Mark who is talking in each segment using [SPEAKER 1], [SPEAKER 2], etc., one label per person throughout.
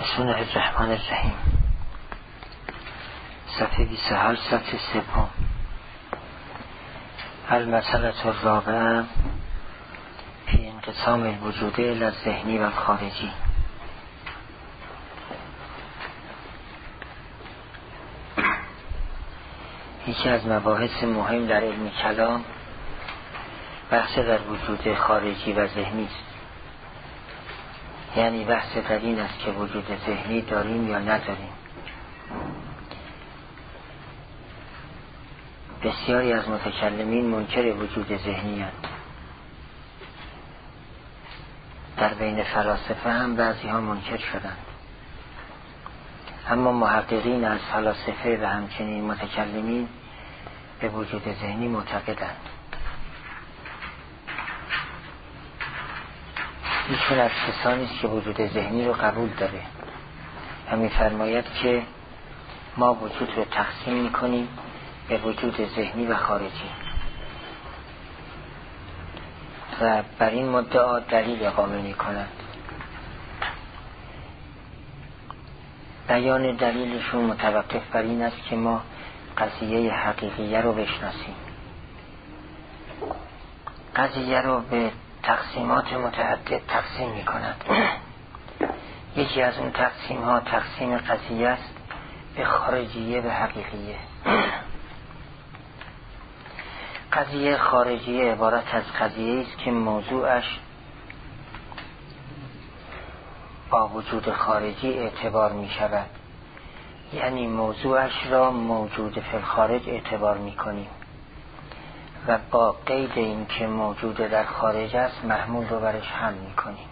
[SPEAKER 1] بسم الله الرحمن الرحیم. صفحه 28 صفحه 3. المسئله الرابعه فی انقسام الوجود الی الذهنی و الخارجی. یکی از مباحث مهم در علم کلام بحث در وجود خارجی و ذهنی است. یعنی بحث در این است که وجود ذهنی داریم یا نداریم. بسیاری از متکلمین منکر وجود ذهنی هستند. در بین فلاسفه هم بعضی ها منکر شدند، اما محققین از فلاسفه و همچنین متکلمین به وجود ذهنی معتقدند. ایشون از کسانی است که وجود ذهنی رو قبول داره و می‌فرماید که ما وجود رو تقسیم می‌کنیم به وجود ذهنی و خارجی و بر این مدعا دلیل اقامه می‌کنند. بیان دلیلشون متوقف بر این است که ما قضیه حقیقیه رو بشناسیم. قضیه رو به تقسیمات متعدد تقسیم می کند. یکی از اون تقسیم ها تقسیم قضیه است به خارجیه و حقیقیه. قضیه خارجیه عبارت از قضیه است که موضوعش با وجود خارجی اعتبار می شود، یعنی موضوعش را موجود فی الخارج اعتبار می کنیم و با قید این که موجود در خارج است محمول رو برش حمل می کنیم.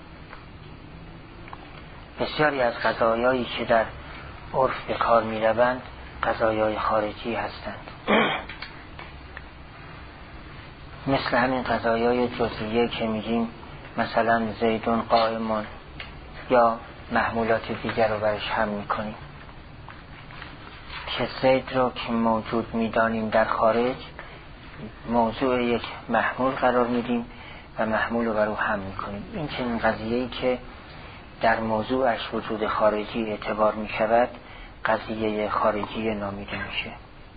[SPEAKER 1] بسیاری از قضایایی که در عرف به کار می روند قضایای خارجی هستند. مثل همین قضایای جزئیه که میگیم مثلا زیدون قائمون، یا محمولات دیگر رو برش حمل می کنیم که زید رو که موجود می دانیم در خارج موضوع یک محمول قرار میدیم و محمول رو بر او حمل میکنیم. این چنین قضیه‌ای که در موضوعش وجود خارجی اعتبار میشود قضیه خارجی نامیده میشه.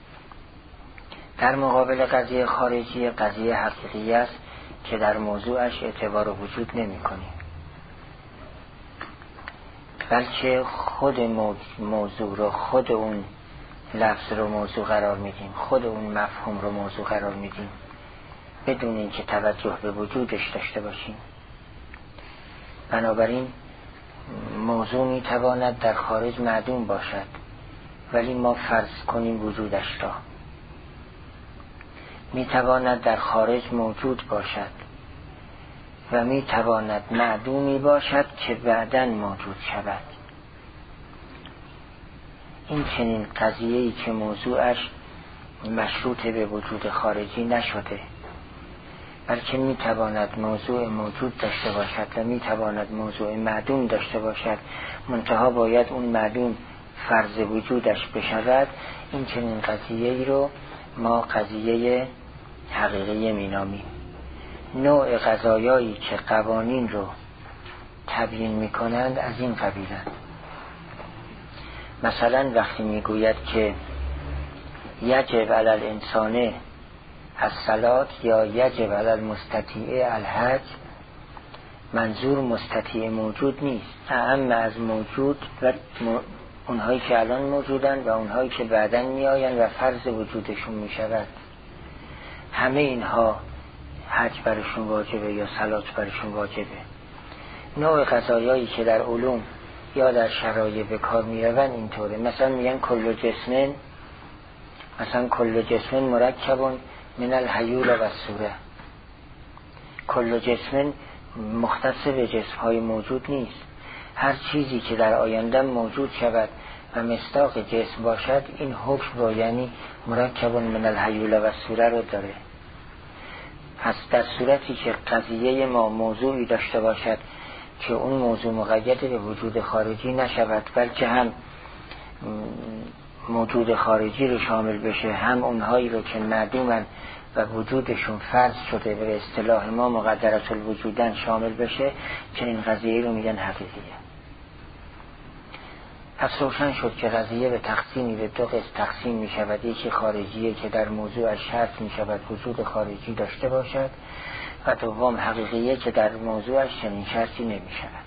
[SPEAKER 1] در مقابل قضیه خارجی قضیه حقیقی است که در موضوعش اعتبار وجود نمیکنیم، بلکه خود موضوع رو، خود اون لفظ رو موضوع قرار میدیم، خود اون مفهوم رو موضوع قرار میدیم بدون اینکه توجه به وجودش داشته باشیم. بنابراین موضوع میتواند در خارج معدوم باشد ولی ما فرض کنیم وجودش را. میتواند در خارج موجود باشد و میتواند معدومی باشد که بعداً موجود شود. این چنین قضیه‌ای که موضوعش مشروط به وجود خارجی نشده، بلکه میتواند موضوع موجود داشته باشد و میتواند موضوع معدوم داشته باشد، منتها باید اون معدوم فرض وجودش بشود. این چنین قضیه‌ای رو ما قضیه حقیقی مینامیم. نوع قضایایی که قوانین رو تبیین میکنند از این قبیلند. مثلا وقتی میگوید که یجب علی الانسان الصلاة یا یجب علی المستطیع الحج، منظور مستطیع موجود نیست، اعم از موجود و اونهایی که الان موجودن و اونهایی که بعداً میآیند و فرض وجودشون میشود. همه اینها حج برشون واجبه یا صلات برشون واجبه. نوع قضایایی که در علوم یا در شرایع به کار میروند اینطوره. مثلا میگن کل جسم، مثلا کل جسم مرکب من الحیول و الصوره. کل جسم مختص به جسم‌های موجود نیست. هر چیزی که در آینده موجود شود و مصداق جسم باشد این حکم رو، یعنی مرکب من الحیول و الصوره رو داره. پس در صورتی که قضیه ما موضوعی داشته باشد که اون موضوع مقید به وجود خارجی نشود، بلکه هم موجود خارجی رو شامل بشه، هم اونهایی رو که معدومن و وجودشون فرض شده به اصطلاح ما مقدرات الوجودن شامل بشه، چنین قضیه رو میگن حقیقیه. پس روشن شد که قضیه به تقسیمی به دو قسم تقسیم می شود. یکی خارجیه که در موضوع شرط می شود وجود خارجی داشته باشد و دوم حقیقیه که در موضوعش چنین شرطی نمی شود.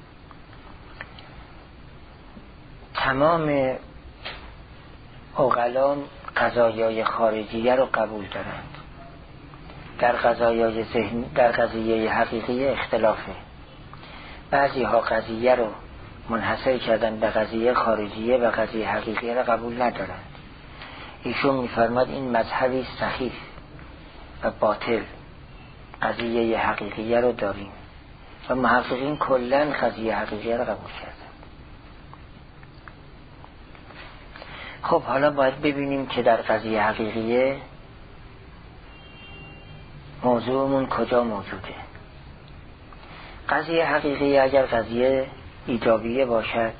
[SPEAKER 1] تمام عقلان قضایای خارجیه رو قبول دارند. در قضایای ذهنی، در قضیه حقیقیه اختلافه. بعضی ها قضیه رو منحصر کردن به قضیه خارجیه و قضیه حقیقیه رو قبول ندارند. ایشون می‌فرماد این مذهبی سخیف و باطل، قضیه حقیقیه رو داریم و محققین کلاً قضیه حقیقیه رو قبول کردند. خب حالا باید ببینیم که در قضیه حقیقیه موضوعمون کجا موجوده. قضیه حقیقیه اگر قضیه ایجابیه باشد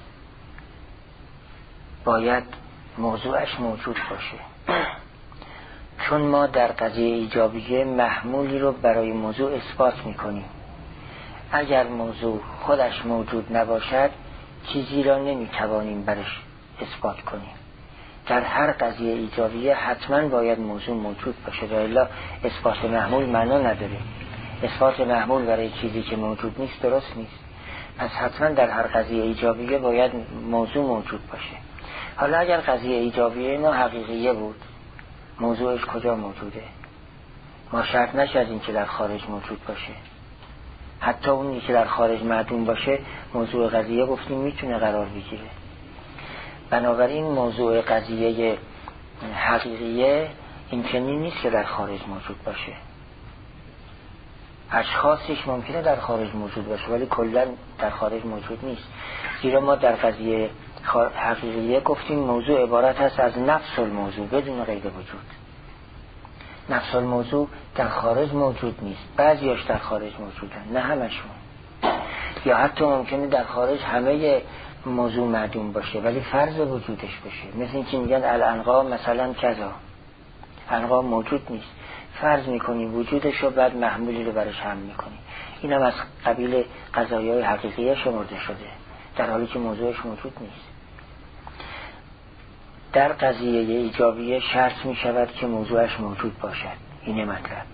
[SPEAKER 1] باید موضوعش موجود باشه، چون ما در قضیه ایجابیه محمولی رو برای موضوع اثبات میکنیم. اگر موضوع خودش موجود نباشد چیزی را نمیتوانیم برش اثبات کنیم. در هر قضیه ایجابیه حتما باید موضوع موجود باشه، الا اثبات محمول معنا نداره. اثبات محمول برای چیزی که موجود نیست درست نیست. پس حتما در هر قضیه ایجابیه باید موضوع موجود باشه. حالا اگر قضیه ایجابیه ما حقیقیه بود، موضوعش کجا موجوده؟ ما شرط نشدیم که در خارج موجود باشه. حتی اونی که در خارج معدوم باشه موضوع قضیه گفتیم میتونه قرار بگیره. بنابراین موضوع قضیه حقیقیه این چنین نیست که در خارج موجود باشه. اشخاصش ممکنه در خارج موجود باشه ولی کلا در خارج موجود نیست. زیرا ما در قضیه حقیقیه گفتیم موضوع عبارت هست از نفس الموضوع بدون قید وجود. نفس الموضوع در خارج موجود نیست، بعضیاش در خارج موجودن، نه همشون. یا حتی ممکنه در خارج همه موضوع معدوم باشه ولی فرض وجودش بشه. مثل این که میگن الانقا مثلا کذا، انقا موجود نیست، فرض میکنی وجودش رو، بعد محمولی رو برش حمل میکنی. این هم از قبیل قضایای حقیقیه شمرده شده در حالی که موضوعش موجود نیست. در قضیه ایجابیه شرط میشود که موضوعش موجود باشد. اینه مطلب.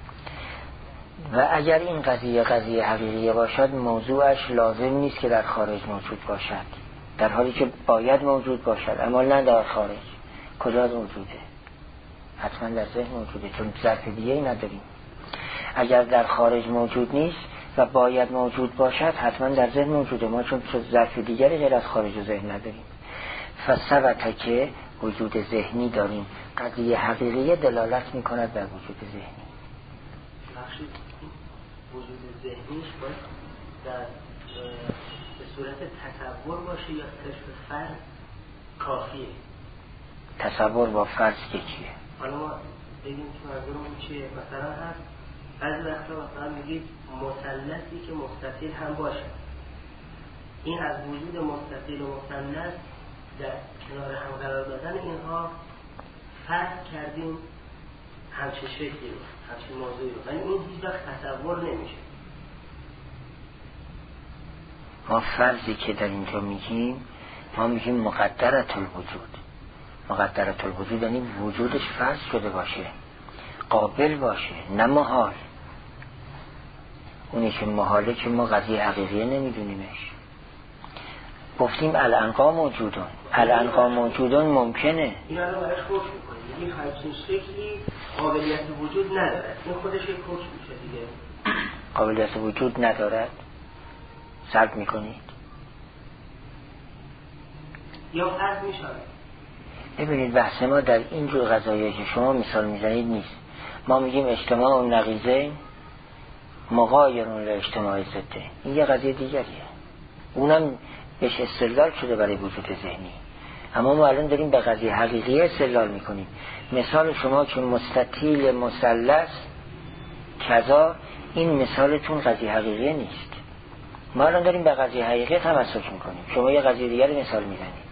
[SPEAKER 1] و اگر این قضیه حقیقیه باشد موضوعش لازم نیست که در خارج موجود باشد، در حالی که باید موجود باشد، اما نه در خارج. کجا موجوده؟ حتما در ذهن موجوده، چون ظرف دیگه‌ای نداریم. اگر در خارج موجود نیست و باید موجود باشد حتما در ذهن موجوده، ما چون ظرف دیگری غیر از خارج و ذهن نداریم. فثبت که وجود ذهنی داریم. قضیه حقیقیه دلالت میکند بر وجود ذهنی.
[SPEAKER 2] بخشید وجود ذهنیش باید در به صورت تصور باشه یا صرف فرض کافیه؟
[SPEAKER 1] تصور با فرض یکیه.
[SPEAKER 2] حالا ما بگیم که منظورمون چیه؟ مثلا هست بعضی وقتا مثلا میگید مثلثی که مستطیل هم باشه. این از وجود مستطیل و مثلث در کنار هم قرار دادن اینها فرض کردیم همچه شکلی رو، همچه موضوعی رو، ولی این هیچ وقت تصور نمیشه.
[SPEAKER 1] ما فرضی که در اینجا میگیم، ما میگیم مقدرة الوجود. مقدرة الوجود یعنی وجودش فرض شده باشه، قابل باشه، نه محال. اونی که محاله که ما قضیه حقیقیه نمیدونیمش. گفتیم الانقا موجودون، الانقا موجودون ممکنه.
[SPEAKER 2] این الان برش حکم میکنیم، این همچین شکلی قابلیت وجود ندارد، این خودش یک حکم میشه دیگه.
[SPEAKER 1] قابلیت وجود ندارد سلب میکنید
[SPEAKER 2] یا فرض میشود.
[SPEAKER 1] ببینید بحث ما در این جور قضایایی که شما مثال میزنید نیست. ما میگیم اجتماع و نقیضه مغایرون لاجتماع ضده. این یه قضیه دیگریه، اونم بهش استدلال شده برای وجود ذهنی. اما ما الان داریم به قضیه حقیقی استدلال میکنیم. مثال شما که مستطیل مثلث کذا، این مثالتون قضیه حقیقی نیست. ما الان داریم به قضیه حقیقی تمسک میکنیم، شما یه قضیه دیگر مثال میزنید.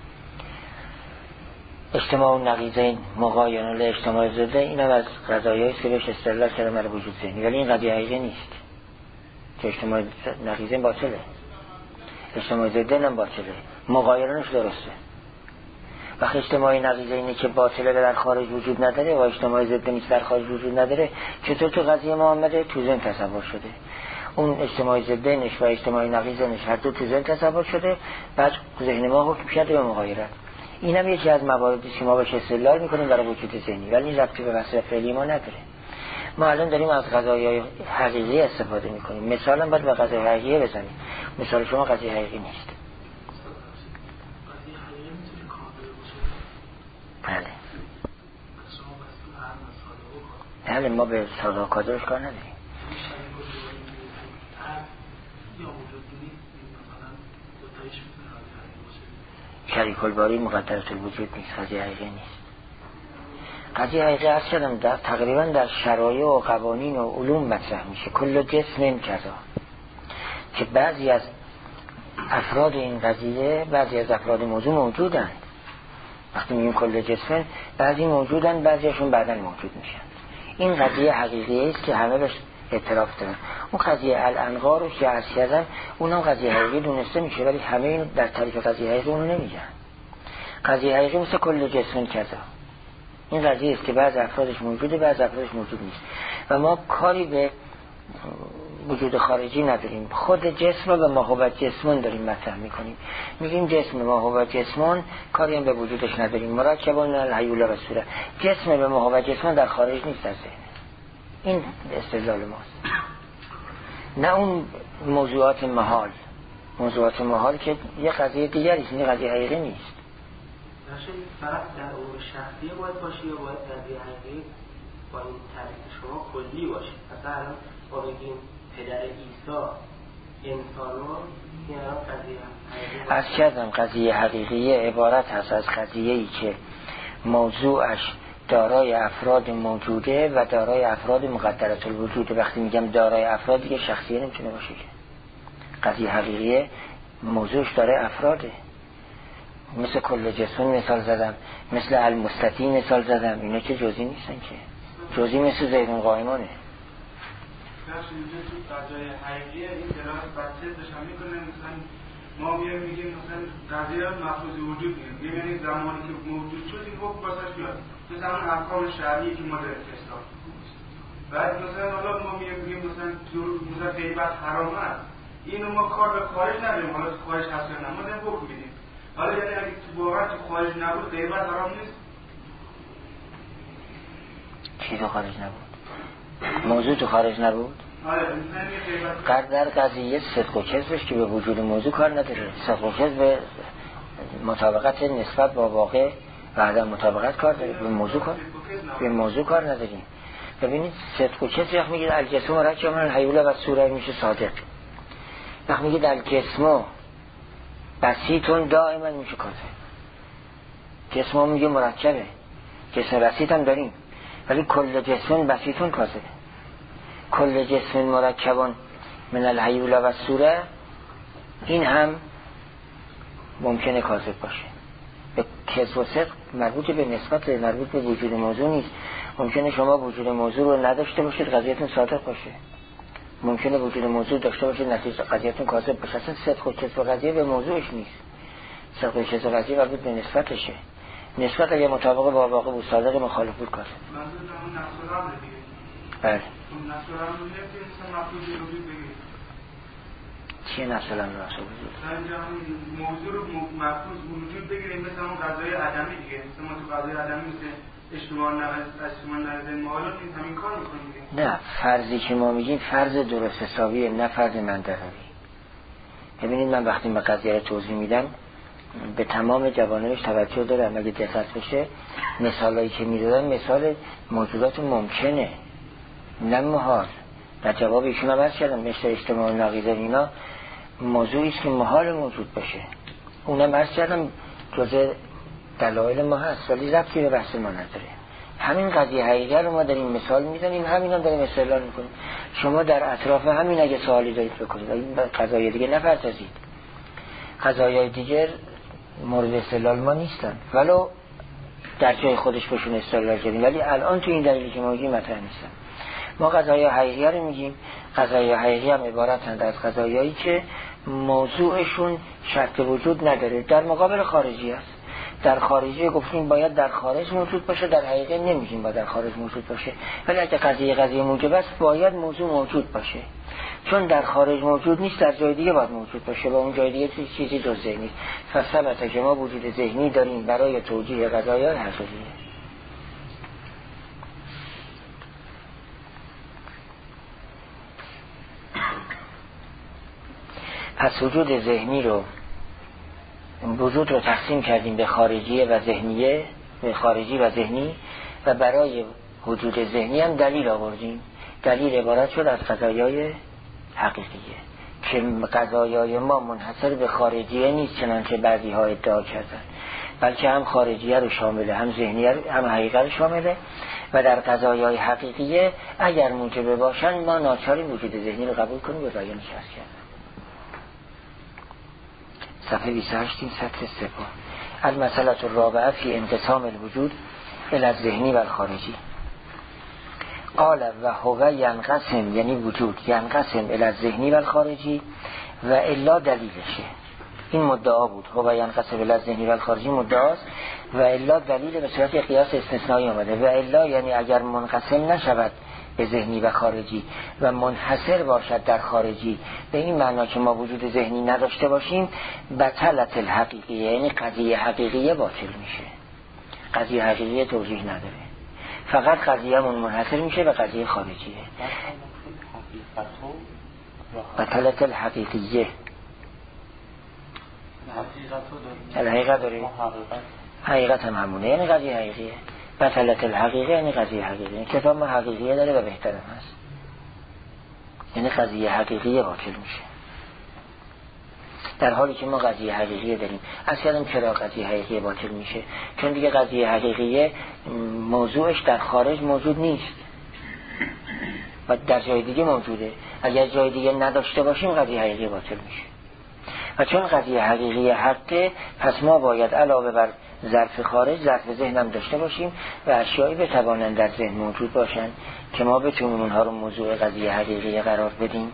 [SPEAKER 1] اجتماع و نقیضین مغایرون لاجتماع ضده، اینم از قضایایی است که بهش استدلال کرده برای وجود ذهنی، ولی این قضیه حقیقی نیست که اجتماع نقیضین باطله. اجتماعی ضدین هم باطله، مغایرانش درسته. وقتی اجتماعی نقیضه اینه که باطله در خارج وجود نداره و اجتماعی ضد نیست در خارج وجود نداره، چطور تو قضیه ما آمده تو ذهن تصور شده؟ اون اجتماعی ضدنش و اجتماعی نقیضنش هر دو تو ذهن تصور شده، بعد ذهن ما حکم شده به مغایرت. اینم یکی از مواردی که ما بهش استدلال میکنیم برای وجود ذهنی، ولی این ربطی به وصف فعلی ما نداره. ما الان داریم از قضایای حقیقی استفاده میکنیم، مثلا باید به قضای حقیقی بزنیم. مثال شما قضیه حقیقی نیست. بله ما به ساده و کادرش کار نداریم. شریک الباری مقدرة الوجود نیست، قضیه حقیقی نیست. قضیه حقیقی از شدم در تقریبا در شرایع و قوانین و علوم مطرح میشه. کل جسم کذا، که بعضی از افراد این قضیه، بعضی از افراد موضوع موجودند. وقتی میگیم کل جسم، بعضی موجودن، بعضیشون بعداً موجود میشن. این قضیه حقیقی است که همه بهش اعتراف دارن. اون قضیه الانقار رو که عرض کردم اونم قضیه حقیقی دونسته میشه، ولی همه این در تعریف قضیه حقیقی اونو نمیگن. قضیه حقیقی مثل کل جسم کذا، این قضیه است که بعض افرادش موجوده، بعض افرادش موجود نیست و ما کاری به وجود خارجی نداریم. خود جسم رو به ماهوت جسمون داریم مطرح میکنیم، میگیم جسم ماهوت جسمون، کاری هم به وجودش نداریم. مرکبون الحیوله و صوره، جسم به ماهوت جسمون در خارج نیست از ذهن. این استدلال ماست، نه اون موضوعات محال. موضوعات محال که یه قضیه دیگری است، این قضیه حقیقی نیست.
[SPEAKER 2] نشه فقط در امور شخصیه باید باشه یا باید قضیه حقیقی با این تعریف شما کلی باشه؟ مثلا الان ما بگیم پدر عیسی انسانو، این الان قضیه حقیقی
[SPEAKER 1] از کردم قضیه حقیقی عبارت هست از قضیه‌ای که موضوعش دارای افراد موجوده و دارای افراد مقدرة الوجوده. وقتی میگم دارای افراد دیگه شخصیه نمیتونه باشه که. قضیه حقیقی موضوعش دارای افراده. مثل کل جسم مثال زدم، مثل المستطیع مثال زدم، اینا که جزئی نیستن که. جزئی مثل زیدون قائمانه.
[SPEAKER 3] نفس اینجا تو قضای حقیقی این درست بچه داشتم میکنه. مثلا ما میگیم مثلا قضیه مفروض وجود میگیم، یعنی زمانی که موجود شد این حکم باسش میاد، مثل همون احکام شرعی که ما در اسلام. بعد مثلا حالا ما میگیم مثلا غیبت حرامه، اینو ما کار به خارج نداریم، حالا تو خارج هست یا نه ما داریم حکم میدیم. حالا یعنی اگه تو واقعا تو خارج نبود غیبت حرام نیست؟
[SPEAKER 1] چی تو خارج نبود؟ موضوع تو خارج نبود؟ در قضیه صدق و کذبش که به وجود موضوع کار نداره. صدق و کذب به مطابقت نسبت با واقع و عدم مطابقت کار داره، به موضوع کار نداریم. ببینید صدق و کذب وقت میگید الجسم مرکب من الحیوله و صوره میشه صادق، وقت میگید الجسم بسیطون دائما میشه کاذب. جسم میگه مرکبه، جسم بسیط هم داریم، ولی کل جسم بسیطون کاذبه. کل جسم مرکبون من الحیوله و صوره، این هم ممکنه کاذب باشه. به کذب و صدق مربوط به نسبت، مربوط به وجود موضوع نیست. ممکنه شما وجود موضوع رو نداشته باشید قضیهتون صادق باشه، ممکنه وجود موضوع داشته باشید نتیجه قضیهتون کاذب باشه. اصلا صدق و کذب قضیه به موضوعش نیست، صدق و کذب قضیه مربوط به نسبتشه. نسبت اگه مطابق با واقع بود صادق، مخالف بود کاذب. بله. چیه نفس الامر نفس وجود؟
[SPEAKER 3] موضوع رو مفروض وجود بگیریم مثل اون قضای عدمی دیگه، مثل ما تو قضای عدمی مثل اجتماع نقض محال همین کار میکنیم.
[SPEAKER 1] نه، فرضی که ما میگیم فرض درست حسابیه، نه فرض منطقی. ببینید من وقتی به قضیه رو توضیح میدم به تمام جوانبش توجه دارم. اگه دقت بشه مثالایی که میدادم مثال موجودات ممکنه نه محال. در جواب ایشون هم عرض کردم مثل اجتماع نقیضه اینا موضوعی است که محال موجود باشه، اونم عرض کردم جزء دلایل ما هست، ولی ربطی به بحث ما نداره. همین قضیه حقیقی رو ما داریم مثال میزنیم، همین هم داریم استدلال میکنیم. شما در اطراف همین اگه سوالی دارید بکنید، این قضایای دیگه نپردازید. قضایای دیگر مورد استدلال ما نیستن، ولو در جای خودش بهشون استدلال کردیم، ولی الان تو این دلیلی که ما میگیم مطرح نیستن. ما قضایای حقیقی رو میگیم. قضایای حقیقی هم عبارتند از قضایایی که موضوعشون شرط وجود نداره، در مقابل خارجی است. در خارجی گفتیم باید در خارج موجود باشه، در حقیقت نمیگیم باید در خارج موجود باشه، ولی اگه قضیه موجب است باید موضوع موجود باشه، چون در خارج موجود نیست در جای دیگه باید موجود باشه و اون جای دیگه چیزی جز ذهنی. فثبت که ما وجود ذهنی داریم برای توجیه قضایای حقیقیه. پس وجود ذهنی رو وجود رو تقسیم کردیم به خارجی و ذهنیه، به خارجی و ذهنی، و برای وجود ذهنی هم دلیل آوردیم. دلیل عبارت شد از قضایای حقیقیه که قضایای ما منحصر به خارجیه نیست چنانچه بعضی ها ادعا کردن، بلکه هم خارجیه رو شامله، هم ذهنیه رو، هم حقیقت رو شامله. و در قضایای حقیقیه اگر موجب باشن ما ناچاریم وجود ذهنی رو قبول کنیم و رایانش هست کردن. صفحه 28 این سطر سپاه. المسئله الرابعه فی انقسام الوجود الی الذهنی و الخارجی. قال و هو ینقسم، یعنی وجود ینقسم الی الذهنی و الخارجی و الا دلیلشه. این مدعا بود، هو ینقسم الی الذهنی و الخارجی مدعاست و الا دلیل به صورت قیاس استثنایی آمده. و الا یعنی اگر منقسم نشود به ذهنی و خارجی و منحصر باشد در خارجی، به این معنا که ما وجود ذهنی نداشته باشیم، بطلت الحقیقیه، یعنی قضیه حقیقیه باطل میشه. قضیه حقیقیه توجیه نداره، فقط قضیه‌مون منحصر میشه به قضیه خارجیه. بطلت الحقیقیه، الحقیقت داره، حقیقت هم همونه، یعنی قضیه حقیقیه. بطلت الحقیقه یعنی قضیه حقیقیه. کتاب ما حقیقیه داره و بهترم هست، یعنی قضیه حقیقیه باطل میشه، در حالی که ما قضیه حقیقیه داریم. اصلا چرا قضیه حقیقیه باطل میشه؟ چون دیگه قضیه حقیقیه موضوعش در خارج موجود نیست و در جای دیگه موجوده. اگر جای دیگه نداشته باشیم قضیه حقیقیه باطل میشه. و چون قضیه حقیقی حقه، پس ما باید علاوه بر ظرف خارج ظرف ذهن هم داشته باشیم و اشیایی بتوانند در ذهن موجود باشند که ما بتونیم اونها رو موضوع قضیه حقیقی قرار بدیم.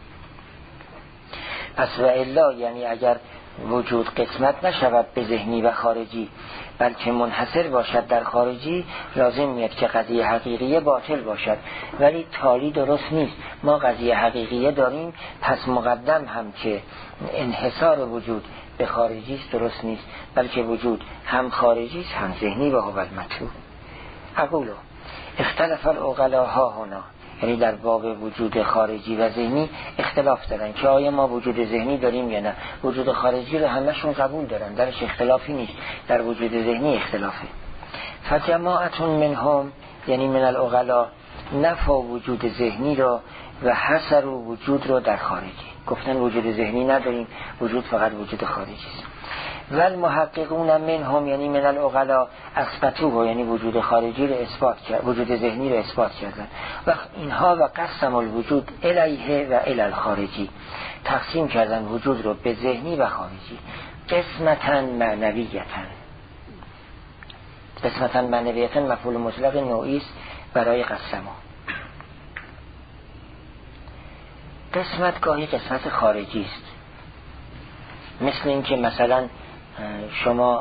[SPEAKER 1] پس و الا یعنی اگر وجود قسمت نشود به ذهنی و خارجی بلکه منحصر باشد در خارجی، لازم میاد که قضیه حقیقیه باطل باشد. ولی تالی درست نیست، ما قضیه حقیقیه داریم، پس مقدم هم که انحصار وجود به خارجی است درست نیست، بلکه وجود هم خارجی است هم ذهنی و هو المطلوب. اقولو اختلف العقلاء هنا، یعنی در باب وجود خارجی و ذهنی اختلاف دارن که آیا ما وجود ذهنی داریم یا نه. وجود خارجی رو همشون قبول دارن، درش اختلافی نیست، در وجود ذهنی اختلافه. فجماعتون منهم یعنی من العقلاء نفوا وجود ذهنی رو و حصر وجود رو در خارجی، گفتن وجود ذهنی نداریم، وجود فقط وجود خارجی است. و المحققون منهم یعنی من العقلاء اثبتوه، یعنی وجود خارجی رو اثبات کرد، وجود ذهنی رو اثبات کردن. و اینها و قسم الوجود الیه و الی الخارجی، تقسیم کردن وجود رو به ذهنی و خارجی. قسمتاً معنویتاً، قسمتاً معنویتاً مفعول مطلق نوعی است برای قسمه. قسمت گاهی قسمت خارجی است، مثل این که مثلا شما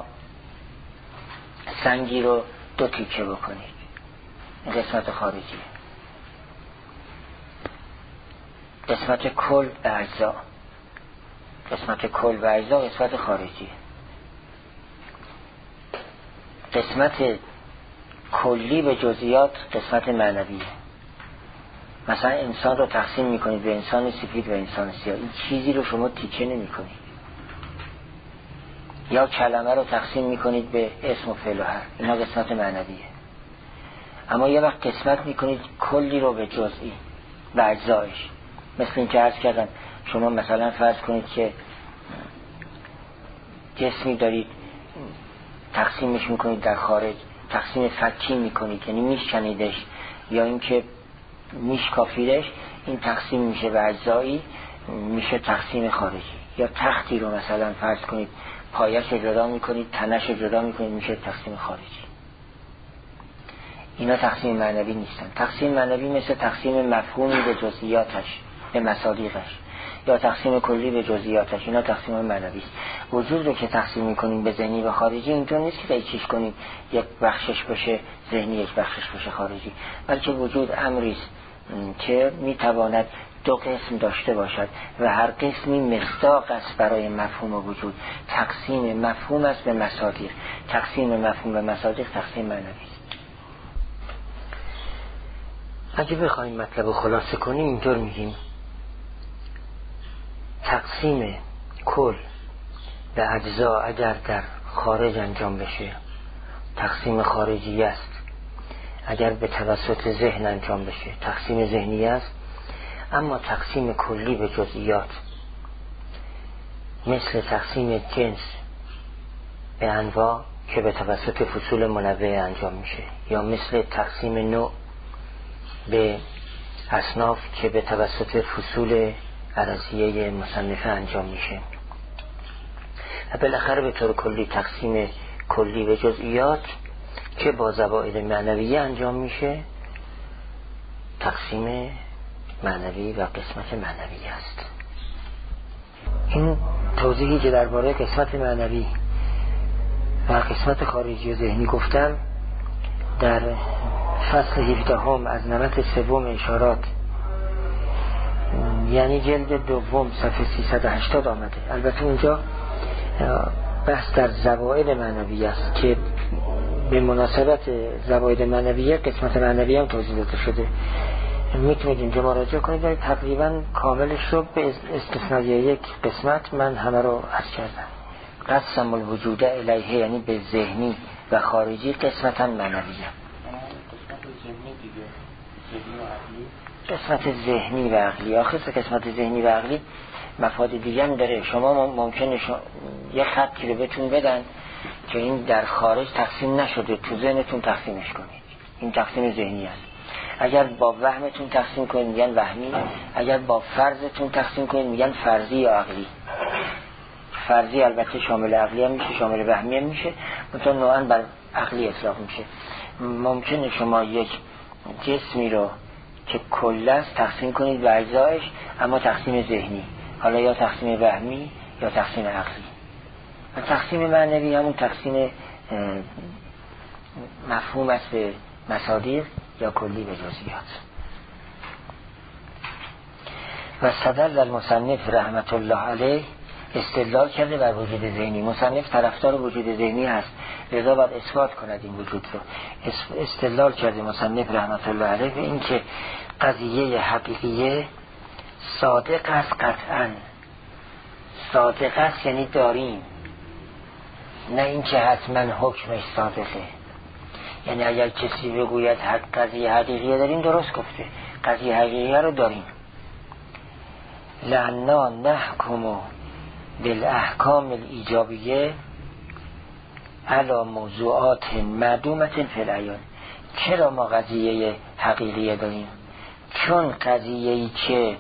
[SPEAKER 1] سنگی رو دو تیکه بکنید، این قسمت خارجی. قسمت کل به اجزا، قسمت کل به اجزا قسمت خارجی. قسمت کلی به جزئیات قسمت معنویه. مثلا انسان رو تقسیم میکنید به انسان سفید و انسان سیاه، این چیزی رو شما تیکه نمی کنید. یا کلمه رو تقسیم میکنید به اسم و فعل و حرف، اینا قسمت معنویه. اما یه وقت قسمت میکنید کلی رو به جزئی به اجزایش، مثل این که عرض کردم شما مثلا فرض کنید که جسمی دارید تقسیمش میکنید در خارج، تقسیم فکی میکنید یعنی میشکنیدش یا اینکه میشکافیدش، این تقسیم میشه به اجزایی، میشه تقسیم خارجی. یا تختی رو مثلا فرض کنید پایش رو جدا میکنید، تنش رو جدا میکنید، میشه تقسیم خارجی. اینا تقسیم معنوی نیستن. تقسیم معنوی مثل تقسیم مفهومی به جزئیاتش، به مصادیقش. یا تقسیم کلی به جزئیاتش، اینا تقسیم معنوی است. وجود رو که تقسیم میکنیم به ذهنی و خارجی اینطور نیست که چیز کنیم یک بخشش باشه ذهنی یک بخشش باشه خارجی، بلکه وجود امری است که میتواند دو قسم داشته باشد و هر قسمی مصداق است برای مفهوم وجود. تقسیم مفهوم است به مصادیق، تقسیم مفهوم به مصادیق تقسیم معنوی است. اگه بخوایم مطلب رو خلاصه کنیم اینطور میگیم تقسیم کل به اجزا اگر در خارج انجام بشه تقسیم خارجی است، اگر به توسط ذهن انجام بشه تقسیم ذهنی است. اما تقسیم کلی به جزئیات مثل تقسیم جنس به انواع که به توسط فصول منوعه انجام میشه، یا مثل تقسیم نوع به اصناف که به توسط فصول عرضیه مصنفه انجام میشه، و بالاخره به طور کلی تقسیم کلی به جزئیات که با زوائد معنویه انجام میشه تقسیم معنوی و قسمت معنوی است. این توضیحی که درباره قسمت معنوی و قسمت خارجی و ذهنی گفتم در فصل 17 از نمط سوم اشارات، یعنی جلد دوم صفحه 380 آمده. البته اونجا بحث در زوائد معنوی است که به مناسبت زوائد معنویه قسمت معنوی هم توضیح داده شده. میتونید اینجا مراجعه کنید و تقریبا کاملش رو به استثنای یک قسمت من همه رو عرض کردم. قسم الوجود الیه یعنی به ذهنی و خارجی قسمتا معنویه. قسمت ذهنی و عقلی، آخر قسمت ذهنی و عقلی مفاد دیگه هم داره. شما ممکنه یه خطی رو بهتون بدن که این در خارج تقسیم نشده، تو ذهنتون تقسیمش کنید، این تقسیم ذهنی است. اگر با وهمتون تقسیم کنید میگن وهمی، اگر با فرضتون تقسیم کنید میگن فرضی یا عقلی. فرضی البته شامل عقلی هم میشه، شامل وهمی هم میشه، مثلا نوعا بر عقلی اطلاق میشه. ممکنه شما یک جسمی رو که کل است تقسیم کنید به اجزایش، اما تقسیم ذهنی، حالا یا تقسیم وهمی یا تقسیم عقلی. و تقسیم معنوی همون تقسیم مفهوم است به مصادیق یا کلی به جزئیات. و استدل المصنف رحمت الله علیه استدلال کرده بر وجود ذهنی. مصنف طرفدار وجود ذهنی هست، لذا باید اثبات کند این وجود رو. استدلال کرده مصنف رحمت الله علیه به این که قضیه حقیقیه صادق است، قطعا صادق است یعنی داریم، نه این که حتما حکمش صادقه. یعنی اگر کسی بگوید قضیه حقیقیه داریم، درست گفته، قضیه حقیقیه رو داریم. لعنا نحکم بالاحکام الایجابیه علی موضوعات معدومت فی العیان. چرا ما قضیه حقیقیه داریم؟ چون قضیه‌ای که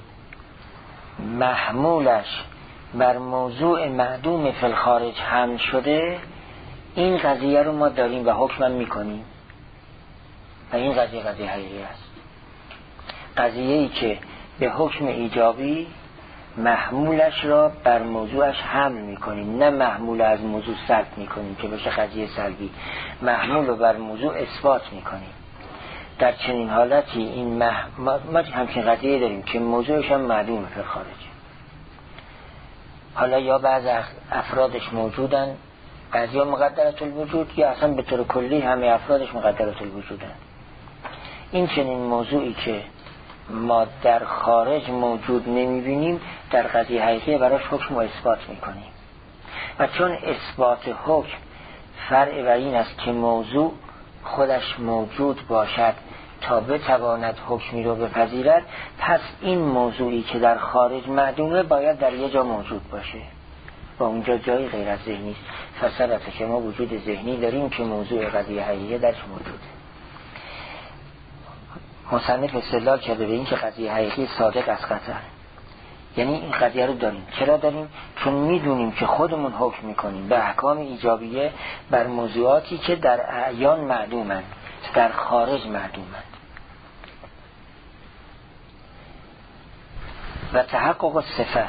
[SPEAKER 1] محمولش بر موضوع معدوم فی الخارج حمل شده، این قضیه رو ما داریم و حکم میکنیم و این قضیه حقیقی است. قضیه‌ای که به حکم ایجابی محمولش را بر موضوعش حمل میکنیم، نه محمول از موضوع سلب میکنیم که بشه قضیه سلبی، محمول رو بر موضوع اثبات میکنیم. در چنین حالتی این ما همچین قضیه داریم که موضوعش هم معدوم فی الخارج. حالا یا بعض افرادش موجودن، بعضی ها مقدرات الوجود، یا اصلا به طور کلی همه افرادش مقدرات الوجودن. این چنین موضوعی که ما در خارج موجود نمیبینیم، در قضیه حقیقی براش حکم و اثبات میکنیم. و چون اثبات حکم فرع بر این است که موضوع خودش موجود باشد تا بتواند حکمی رو بپذیرد، پس این موضوعی که در خارج معدومه باید در یه جا موجود باشه و اونجا جایی غیر از ذهنی است. فثبت که ما وجود ذهنی داریم که موضوع قضیه حقیقی درش موجوده. مصنف استدلال کرده به این که قضیه حقیقی صادق از قطع، یعنی این قضیه رو داریم. چرا داریم؟ چون میدونیم که خودمون حکم میکنیم به احکام ایجابیه بر موضوعاتی که در اعیان معدومند، در خارج معدومند. و تحقق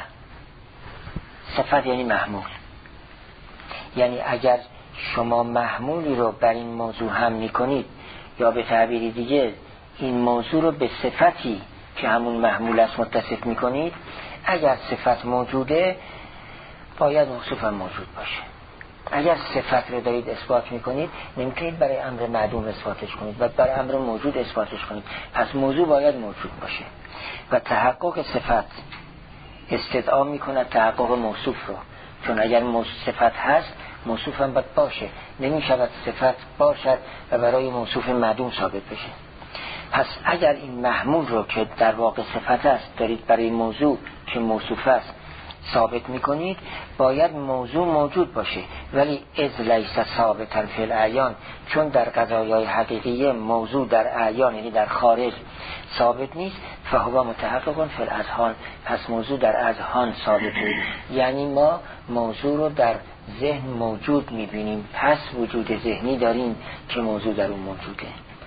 [SPEAKER 1] صفت یعنی محمول، یعنی اگر شما محمولی رو بر این موضوع هم میکنید یا به تعبیری دیگه این موضوع رو به صفتی که همون محمول است متصف میکنید، اگر صفت موجوده باید موصوف هم موجود باشه. اگر صفت رو دارید اثبات میکنید نمیتونید برای امر معدوم اثباتش کنید و برای امر موجود اثباتش کنید، پس موضوع باید موجود باشه. و تحقق صفت استدعا میکنه تحقق موصوف رو، چون اگر صفت هست موصوف هم باید باشه، نمیشود صفت باشد و برای موصوف معدوم ثابت بشه. پس اگر این محمول رو که در واقع صفت است دارید برای موضوع که موصوف است ثابت میکنید، باید موضوع موجود باشه. ولی اذ لیس ثابتا فی الاعیان، چون در قضایای حقیقیه موضوع در اعیان یعنی در خارج ثابت نیست، فهو متحقق فی الاذهان، پس موضوع در اذهان ثابته، یعنی ما موضوع رو در ذهن موجود میبینیم، پس وجود ذهنی داریم که موضوع در اون موجوده.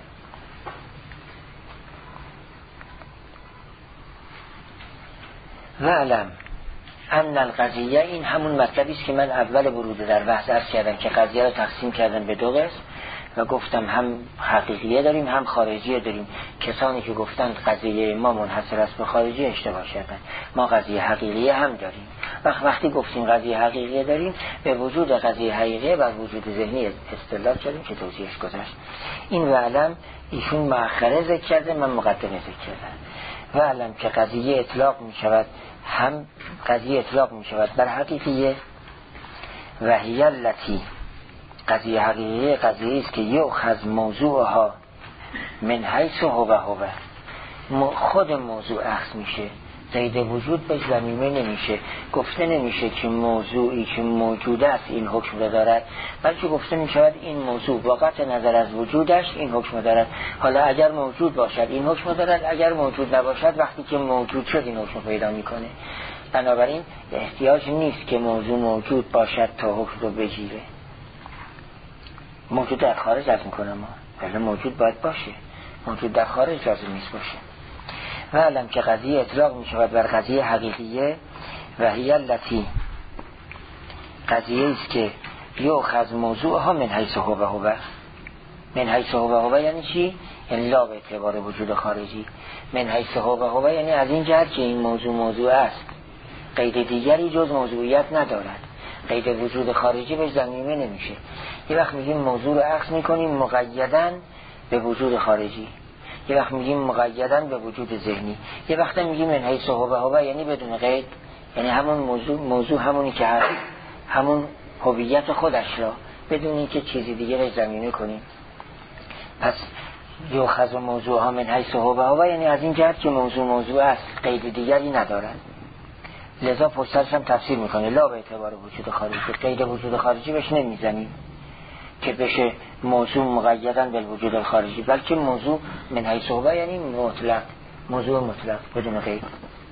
[SPEAKER 1] و علم ان القضیه، این همون مطلبی است که من اول ورود در بحث عرض کردم که قضیه رو تقسیم کردم به دو قسم و گفتم هم حقیقیه داریم هم خارجیه داریم. کسانی که گفتند قضیه ما منحصر است به خارجی اشتباه کردن، ما قضیه حقیقیه هم داریم. وقتی گفتیم قضیه حقیقیه داریم به وجود قضیه حقیقیه و وجود ذهنی استدلال کردیم که توضیحش گذشت. این و علم ایشون مؤخره ذکر کرده، من مقدمه ذکر کردم. و علم که قضیه اطلاق می شود، هم قضیه اطلاق می شود بر حقیقیه و هی التی، قضیه حقیقیه قضیه است که یؤخذ موضوعها من حیث هو خود موضوع اخذ میشه، زید وجود به ضمیمه نمیشه، گفته نمیشه که موضوعی که موجود است این حکم را دارد، بلکه گفته میشود این موضوع با قطع نظر از وجودش این حکم دارد. حالا اگر موجود باشد این حکم دارد، اگر موجود نباشد وقتی که موجود شد این حکم پیدا میکنه. بنابراین احتیاج نیست که موضوع موجود باشد تا حکم رو بگیره. موجود در خارج از میکنه ما، ولی موجود باید باشه، موجود در خارج لازم نیست باشه. و علم که قضیه اطلاق می شود بر قضیه حقیقیه و هی التی، قضیه است که یؤخذ موضوعها من حیث هو. من حیث هو یعنی چی؟ یعنی لا به اعتبار وجود خارجی. من حیث هو یعنی از این جهت که این موضوع است، قید دیگری جز موضوعیت ندارد، قید وجود خارجی بهش ضمیمه نمیشه. یه وقت میگیم موضوع رو اخذ میکنیم مقیداً به وجود خارجی، یه وقت میگیم مقیداً به وجود ذهنی، یه وقت میگیم من حیث هو یعنی بدون قید، یعنی همون موضوع همونی که هست، همون هویت خودش را بدون اینکه چیزی دیگه رو ضمیمه کنیم. پس یؤخذ موضوعها من حیث هو یعنی از این جهت که موضوع است، قید دیگری ندارد. لذا پشترش هم تفسیر میکنه لا به اعتبار وجود خارجی، قید وجود خارجی بهش نمیزنیم که بشه موضوع مقیداً به وجود الخارجی، بلکه موضوع من حیث هو یعنی مطلق، موضوع مطلق بدون قید.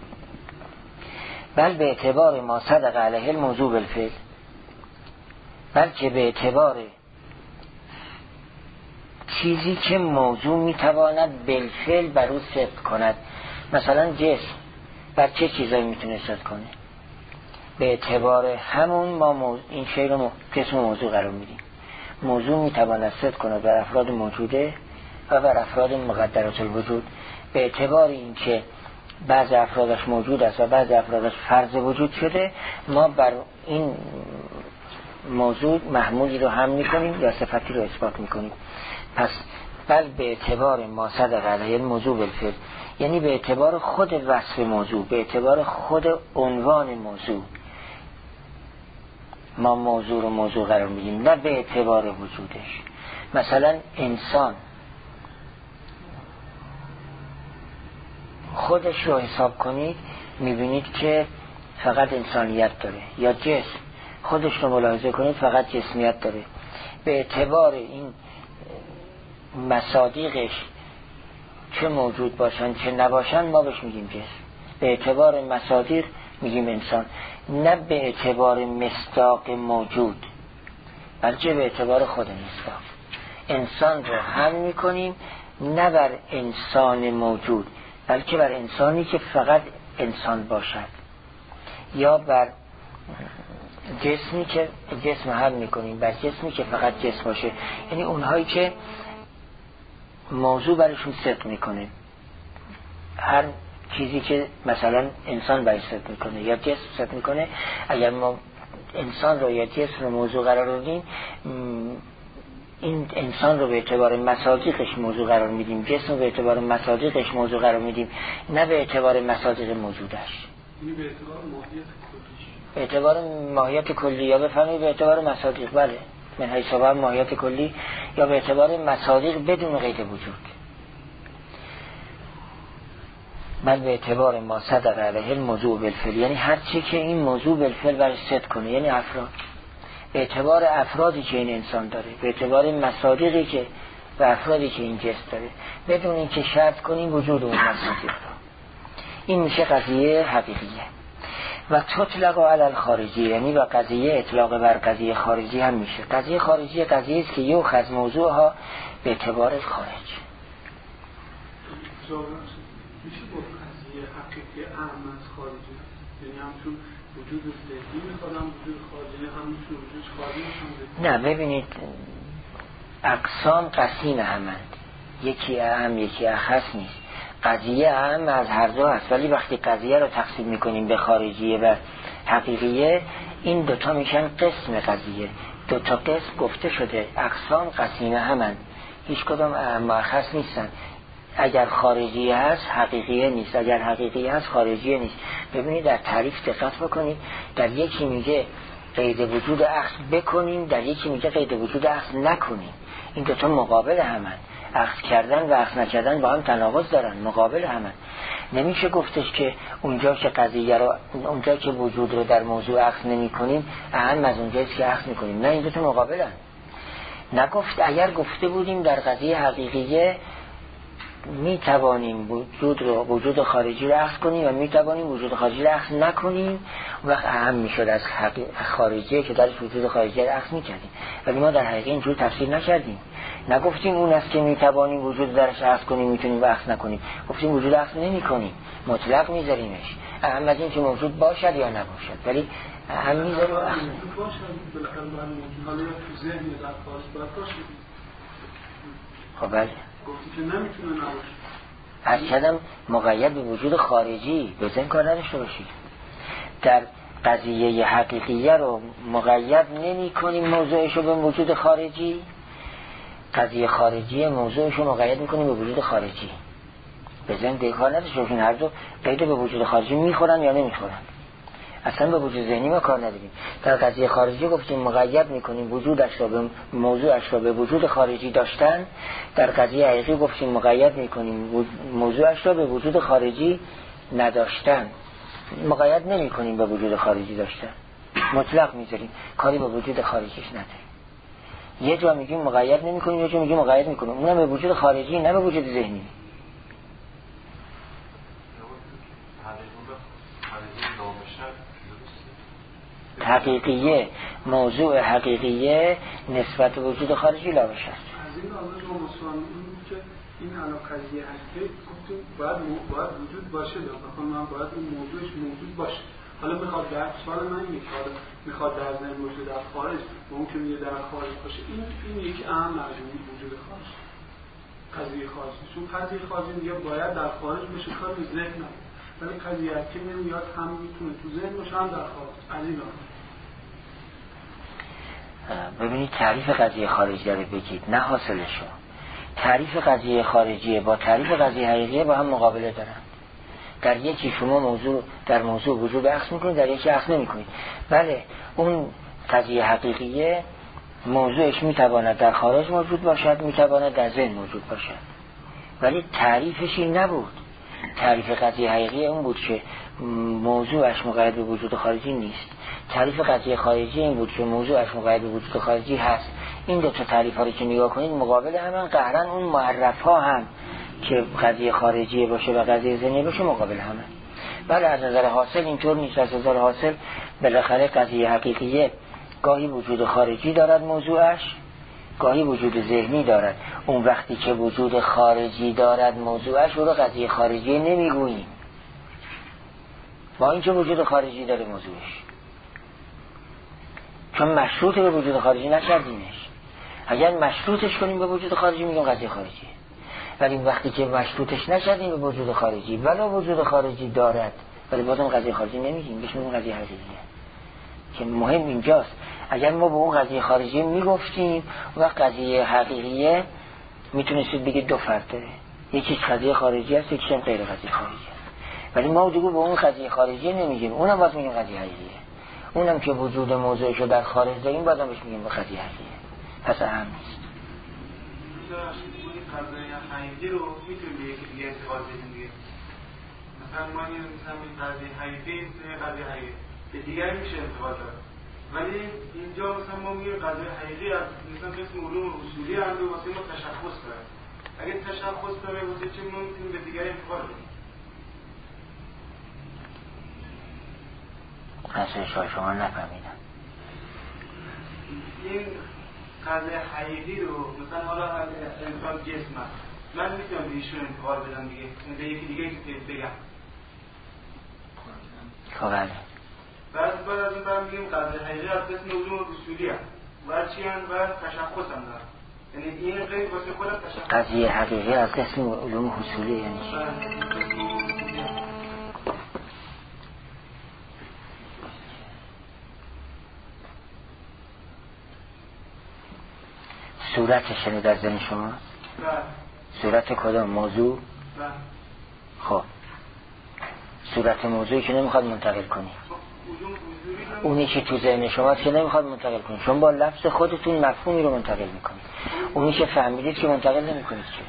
[SPEAKER 1] بل به اعتبار ما صدق علیه الموضوع بالفعل، بلکه به اعتبار چیزی که موضوع میتواند بالفعل بر او صدق کند. مثلا جسم بر چه چیزایی میتونه صدق کنه؟ به اعتبار همون ما این شی رو قسم موضوع قرار میدیم. موضوع میتواند صدق کند بر افراد موجوده و بر افراد مقدرات الوجود، به اعتبار این که بعض افرادش موجود است و بعض افرادش فرض وجود شده، ما بر این موضوع محمولی رو هم میکنیم یا صفتی رو اثبات میکنیم. پس بل به اعتبار ما صدق علیه الموضوع بالفعل، یعنی به اعتبار خود وصف موضوع، به اعتبار خود عنوان موضوع ما موضوع رو موضوع قرار میدیم، نه به اعتبار وجودش. مثلا انسان خودش رو حساب کنید میبینید که فقط انسانیت داره، یا جسم خودش رو ملاحظه کنید فقط جسمیت داره. به اعتبار این مصادیقش چه موجود باشن چه نباشن ما بهش میگیم جسم، به اعتبار مصادیق میگیم انسان، نه به اعتبار مصداق موجود بلکه به اعتبار خود مصداق. انسان رو هم میکنیم نه بر انسان موجود بلکه بر انسانی که فقط انسان باشد یا بر جسمی که جسم حل میکنیم، بر جسمی که فقط جسم باشه، یعنی اونهایی که موضوع برشون صدق میکنه، هر چیزی که مثلا انسان برش صدق میکنه یا جسم صدق میکنه، اگر ما انسان رو یا جسم رو موضوع قرار بدیم، این انسان رو به اعتبار مصادیقش موضوع قرار میدیم، جسم رو به اعتبار مصادیقش موضوع قرار میدیم، نه به اعتبار مصادیق موجودش.
[SPEAKER 3] یعنی به اعتبار ماهیت کلیش،
[SPEAKER 1] به اعتبار ماهیت کلی، یا بفرمایید به اعتبار مصادیق، بله، من حیث ماهیت کلی، یا به اعتبار مصادیق بدون قید وجود، بل به اعتبار ما صدق علیه الموضوع بالفعل، یعنی هر چی که این موضوع بالفعل برش صدق کنه، یعنی افراد، به اعتبار افرادی که این انسان داره، به اعتبار مصادیقی که و افرادی که این جسم داره، بدون اینکه شرط کنیم وجود اون مصادیق رو. این میشه قضیه حقیقیه. و تطلق علی الخارجی، یعنی با قضیه اطلاق بر قضیه خارجی هم میشه. قضیه خارجی قضیه است که یوخذ موضوعها به اعتبار خارج.
[SPEAKER 3] میشه با قضیه حقیقی اعم از خارجی، یعنی همچون وجود ذهنی میخوادم وجود خارجی همچون وجود خارجی هم.
[SPEAKER 1] نه ببینید، اقسام قسیم همند، یکی اعم یکی اخص نیست. قضیه اعم از هر دو هست، ولی وقتی قضیه رو تقسیم میکنیم به خارجیه و حقیقیه، این دوتا میشن قسم قضیه. دوتا قسم گفته شده، اقسام قسیم همند، هیچ کدام اعم و اخص نیستن. اگر خارجیه هست حقیقیه نیست، اگر حقیقیه هست خارجیه نیست. ببینید در تعریف دقت بکنید، در یکی میگه قید وجود اخذ بکنیم، در یکی میگه قید وجود اخذ نکنیم. این دوتا مقابل همن، اخذ کردن و اخذ نکردن با هم تناقض دارن، مقابل همن. نمیشه گفتش که اونجا که قضیه رو، اونجا که وجود رو در موضوع اخذ نمی کنیم اهم از اونجاییست که اخذ میکنیم. نه، این دوتا مقابلن. نگفت اگر گفته بودیم در قضیه حقیقیه می توانیم وجود خارجی رو اخذ کنیم و می توانیم وجود خارجی رو اخذ نکنیم، وقت اهم می شد از خارجی که درش وجود خارجی رو اخذ می کردیم. ولی ما در حقیقت اینجور تفسیر نکردیم، نگفتیم اون است که می توانیم وجود درش اخذ کنیم میتونیم و اخذ نکنیم، گفتیم وجود اخذ نمی کنیم، مطلق می ذاریمش، اهم از این که موجود باشد یا نباشد، ولی اهم می ذاریم اخذ
[SPEAKER 3] باشد. بالاخره موجود حالا یا تو ذهن یا در خارج باید باشه.
[SPEAKER 1] خب بله،
[SPEAKER 3] گفتی که نمیتونه نباشه.
[SPEAKER 1] از کدم مقید به وجود خارجی به ذهن کار نداشته باشید. در قضیه حقیقیه رو مقید نمی کنیم موضوعش رو به وجود خارجی، قضیه خارجی موضوعش رو مقید می کنیم به وجود خارجی. به ذهن کار نداشته باشید، هر دو قید به وجود خارجی میخورن یا نمیخورن. اصلا به وجود ذهنی ما کار نداریم. در قضیه خارجی گفتیم مقید میکنیم وجودش رو به موضوعش رو به وجود خارجی داشتن، در قضیه حقیقی گفتیم مقید میکنیم موضوعش رو به وجود خارجی نداشتن، مقید نمیکنیم به وجود خارجی داشتن، مطلق میذاریم، کاری به وجود خارجیش نداریم. یه جا میگیم مقید نمیکنیم، یه جا میگیم مقید میکنیم، اونم به وجود خارجی نه به وجود ذهنی. حقیقیه، موضوع حقیقیه نسبت به وجود خارجی لا باشد.
[SPEAKER 3] از این آمد ما مسلمان که این علاقه حقیقی گفتیم باید وجود باشه، بخوام من باید اون موضوعش موجود باشه. حالا میخواد در سوال من میخواد در ذهن باشه در خارج، ممکنه یه در خارج باشه. این یک اهم از وجود خارج، قضیه خارجی. چون قضیه خارجی میگه باید در خارج بشه، کار به ذهن نه، ولی قضیه که نمیاد هم میتونه تو ذهن باشه هم در خارج. از این
[SPEAKER 1] ببینید تعریف قضیه خارجی داره بگید، نه حاصلشو. تعریف قضیه خارجی با تعریف قضیه حقیقیه با هم مقابله دارن. در یکی شما در موضوع وجود اخذ میکنید، در یکی اخذ نمیکنید. بله، اون قضیه حقیقیه موضوعش میتواند در خارج موجود باشد، میتواند در ذهن موجود باشد، ولی تعریفش این نبود. تعریف قضیه حقیقی اون بود که موضوعش مقید به وجود خارجی نیست. تعریف قضیه خارجی این بود که موضوعش مقید به وجود خارجی هست. این دو تا تعریف ها رو که نگاه کنید مقابل همن، قهرن اون معرف ها هم که قضیه خارجی باشه و قضیه ذهنی باشه مقابل همن. بله، از نظر حاصل اینطور نیست. از نظر حاصل بالاخره قضیه حقیقیه گاهی وجود خارجی دارد موضوعش، گاهی وجود ذهنی دارد. اون وقتی که وجود خارجی دارد موضوعش رو قضیه خارجی نمیگوییم. با اینکه وجود خارجی داره موضوعش، چون مشروط به وجود خارجی نکردیمش. اگر مشروطش کنیم به وجود خارجی میگیم قضیه خارجی، ولی وقتی که مشروطش نکردیم به وجود خارجی ولی وجود خارجی دارد ولی بازم قضیه خارجی نمیگیم، بهش میگیم قضیه حقیقیه. که مهم اینجاست اگر ما به اون قضیه خارجی میگفتیم و قضیه حقیقیه میتونستید بگید دو فرد داره، یکیش قضیه خارجی است یکیش هم غیر قضیه خارجی است، ولی ما دیگه به اون قضیه خارجی نمیگیم، اونم باز میگیم قضیه حقیقیه. اونم که وجود موضوعشو در خارج داریم بازم بهش میگیم قضیه حقیقیه. پس اهم نیست.
[SPEAKER 3] قضیه حقیقی رو میتونیم به یکی دیگه انتقال بدیم دیگه. مثلا ما مثلا این قضیه حقیقی قضیه حقیقی به دیگری میشه انتقال داد، ولی اینجا مثلا ما میگیم قضیه حقیقی از مثلا قسم علوم اصولی هم رو واسه ما تشخص داره. اگه تشخص داره واسه چه ما میتونیم به دیگری انتقال بدیم؟
[SPEAKER 1] اصلا شما نفهمیدم.
[SPEAKER 3] این قضیه حقیقی رو مثلا حالا انسان جسم هست، من میتونم به ایشون انتقال بدم دیگه، به یکی دیگه بگم.
[SPEAKER 1] خب
[SPEAKER 3] بعد از این برم میگیم قضیه حقیقی از قسم علوم اصولی هست و چی هم و تشخص هم دارم، یعنی این قید واسه خودم تشخص.
[SPEAKER 1] قضیه حقیقی از قسم علوم اصولی یعنی چی؟ صورتش شنید در ذهن شما؟
[SPEAKER 3] بله.
[SPEAKER 1] صورت کدام موضوع؟
[SPEAKER 3] بله.
[SPEAKER 1] خب صورت موضوعی که نمیخواد منتقل کنی، اونی که تو ذهن شماست که نمیخواد منتقل کنی، چون با لفظ خودتون مفهومی رو منتقل میکنید. اونی که فهمیدید که منتقل نمیکنید. که